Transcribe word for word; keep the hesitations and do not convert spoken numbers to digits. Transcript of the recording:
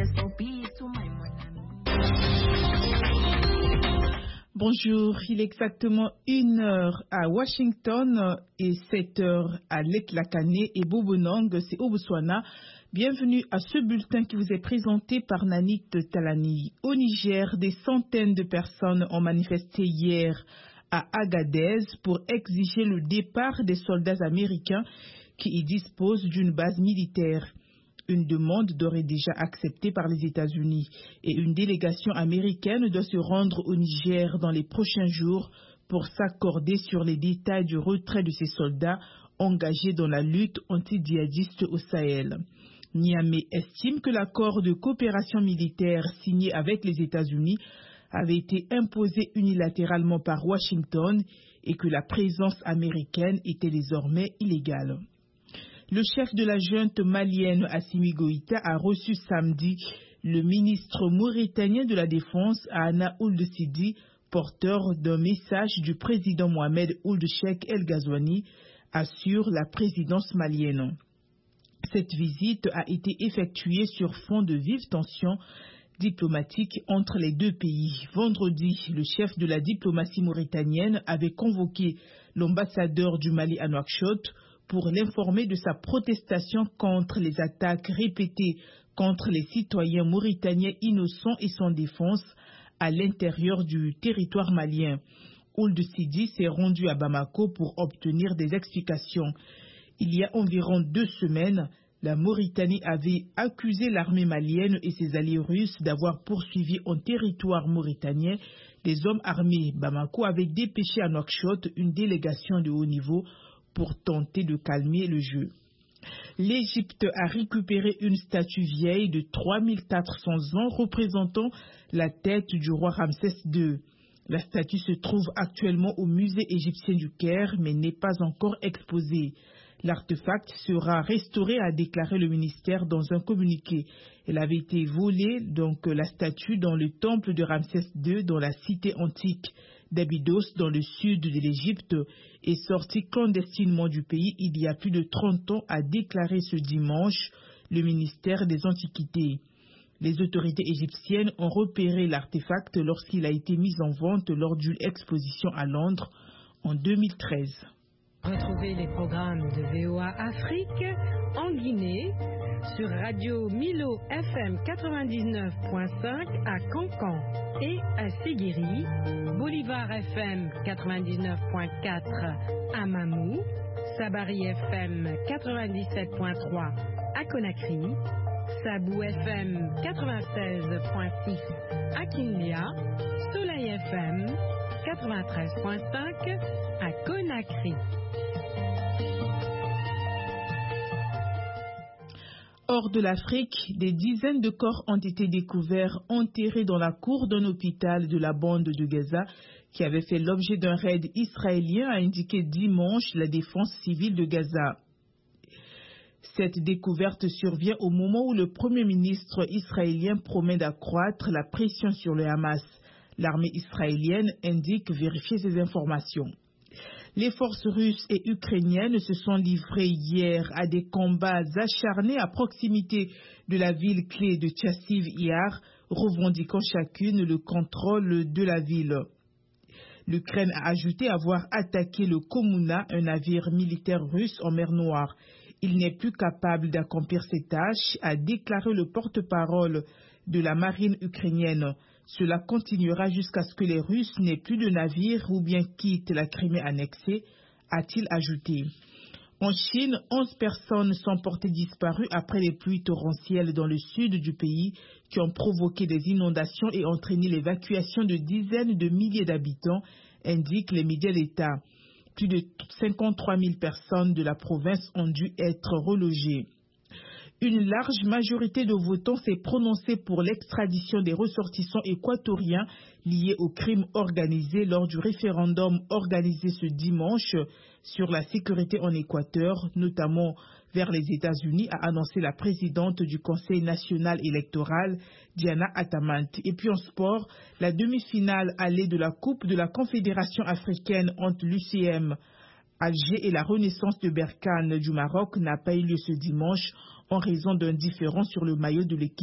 Bonjour, il est exactement une heure à Washington et sept heures à Letlakane et Bobonang, c'est au Botswana. Bienvenue à ce bulletin qui vous est présenté par Nanit Talani. Au Niger, des centaines de personnes ont manifesté hier à Agadez pour exiger le départ des soldats américains qui y disposent d'une base militaire. Une demande d'ores et déjà acceptée par les États-Unis et une délégation américaine doit se rendre au Niger dans les prochains jours pour s'accorder sur les détails du retrait de ces soldats engagés dans la lutte anti-djihadiste au Sahel. Niamey estime que l'accord de coopération militaire signé avec les États-Unis avait été imposé unilatéralement par Washington et que la présence américaine était désormais illégale. Le chef de la junte malienne Assimi Goïta a reçu samedi le ministre mauritanien de la Défense Ahana Ould Sidi, porteur d'un message du président Mohamed Ould Cheikh El Ghazouani, assure la présidence malienne. Cette visite a été effectuée sur fond de vives tensions diplomatiques entre les deux pays. Vendredi, le chef de la diplomatie mauritanienne avait convoqué l'ambassadeur du Mali à Nouakchott pour l'informer de sa protestation contre les attaques répétées contre les citoyens mauritaniens innocents et sans défense à l'intérieur du territoire malien. Ould Sidi s'est rendu à Bamako pour obtenir des explications. Il y a environ deux semaines, la Mauritanie avait accusé l'armée malienne et ses alliés russes d'avoir poursuivi en territoire mauritanien des hommes armés. Bamako avait dépêché à Nouakchott une délégation de haut niveau pour tenter de calmer le jeu. L'Égypte a récupéré une statue vieille de trois mille quatre cents ans représentant la tête du roi Ramsès deux. La statue se trouve actuellement au musée égyptien du Caire mais n'est pas encore exposée. L'artefact sera restauré, a déclaré le ministère dans un communiqué. Elle avait été volée, donc la statue, dans le temple de Ramsès deux dans la cité antique d'Abydos dans le sud de l'Égypte est sortie clandestinement du pays il y a plus de trente ans, a déclaré ce dimanche le ministère des Antiquités. Les autorités égyptiennes ont repéré l'artefact lorsqu'il a été mis en vente lors d'une exposition à Londres en deux mille treize. Retrouvez les programmes de V O A Afrique en Guinée sur Radio Milo F M quatre-vingt-dix-neuf point cinq à Cancan et à Séguéry, Bolivar F M quatre-vingt-dix-neuf point quatre à Mamou, Sabari F M quatre-vingt-dix-sept point trois à Conakry, Sabou F M quatre-vingt-seize point six à Kindia, Soleil F M quatre-vingt-treize point cinq à Conakry. Hors de l'Afrique, des dizaines de corps ont été découverts enterrés dans la cour d'un hôpital de la bande de Gaza qui avait fait l'objet d'un raid israélien, a indiqué dimanche la défense civile de Gaza. Cette découverte survient au moment où le Premier ministre israélien promet d'accroître la pression sur le Hamas. L'armée israélienne indique vérifier ces informations. Les forces russes et ukrainiennes se sont livrées hier à des combats acharnés à proximité de la ville clé de Tchassiv Yar, revendiquant chacune le contrôle de la ville. L'Ukraine a ajouté avoir attaqué le Komuna, un navire militaire russe en mer Noire. Il n'est plus capable d'accomplir ses tâches, a déclaré le porte-parole de la marine ukrainienne. Cela continuera jusqu'à ce que les Russes n'aient plus de navires ou bien quittent la Crimée annexée, a-t-il ajouté. En Chine, onze personnes sont portées disparues après les pluies torrentielles dans le sud du pays qui ont provoqué des inondations et entraîné l'évacuation de dizaines de milliers d'habitants, indiquent les médias d'État. Plus de cinquante-trois mille personnes de la province ont dû être relogées. Une large majorité de votants s'est prononcée pour l'extradition des ressortissants équatoriens liés au crime organisé lors du référendum organisé ce dimanche sur la sécurité en Équateur, notamment vers les États-Unis, a annoncé la présidente du Conseil national électoral, Diana Atamant. Et puis en sport, la demi-finale allée de la Coupe de la Confédération africaine entre l'U C M Alger et la Renaissance de Berkane du Maroc n'a pas eu lieu ce dimanche en raison d'un différend sur le maillot de l'équipe